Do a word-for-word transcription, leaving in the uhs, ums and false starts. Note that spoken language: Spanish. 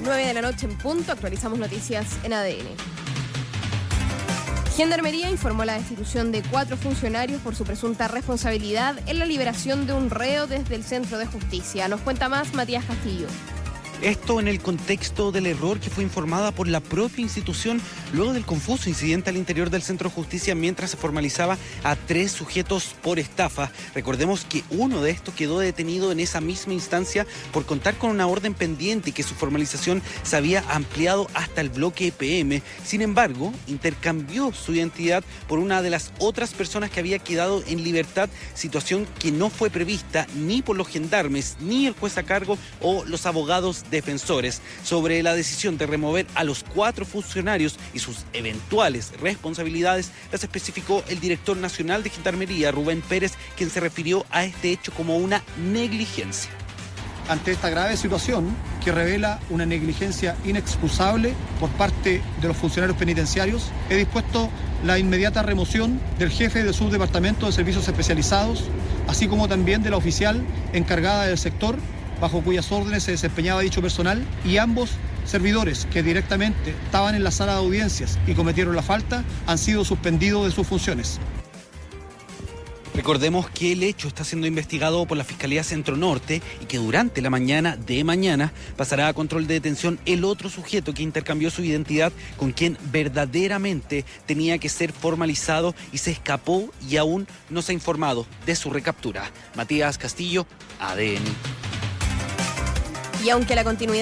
nueve de la noche en punto, actualizamos noticias en A D N. Gendarmería informó la destitución de cuatro funcionarios por su presunta responsabilidad en la liberación de un reo desde el Centro de Justicia. Nos cuenta más Matías Castillo. Esto en el contexto del error que fue informada por la propia institución luego del confuso incidente al interior del Centro de Justicia mientras se formalizaba a tres sujetos por estafa. Recordemos que uno de estos quedó detenido en esa misma instancia por contar con una orden pendiente y que su formalización se había ampliado hasta el bloque P M. Sin embargo, intercambió su identidad por una de las otras personas que había quedado en libertad, situación que no fue prevista ni por los gendarmes, ni el juez a cargo o los abogados defensores. Sobre la decisión de remover a los cuatro funcionarios y sus eventuales responsabilidades, las especificó el director nacional de Gendarmería, Rubén Pérez, quien se refirió a este hecho como una negligencia. Ante esta grave situación que revela una negligencia inexcusable por parte de los funcionarios penitenciarios, he dispuesto la inmediata remoción del jefe de subdepartamento de servicios especializados, así como también de la oficial encargada del sector, bajo cuyas órdenes se desempeñaba dicho personal, y ambos servidores que directamente estaban en la sala de audiencias y cometieron la falta han sido suspendidos de sus funciones. Recordemos que el hecho está siendo investigado por la Fiscalía Centro Norte y que durante la mañana de mañana pasará a control de detención el otro sujeto que intercambió su identidad con quien verdaderamente tenía que ser formalizado y se escapó y aún no se ha informado de su recaptura. Matías Castillo, A D N. Y aunque la continuidad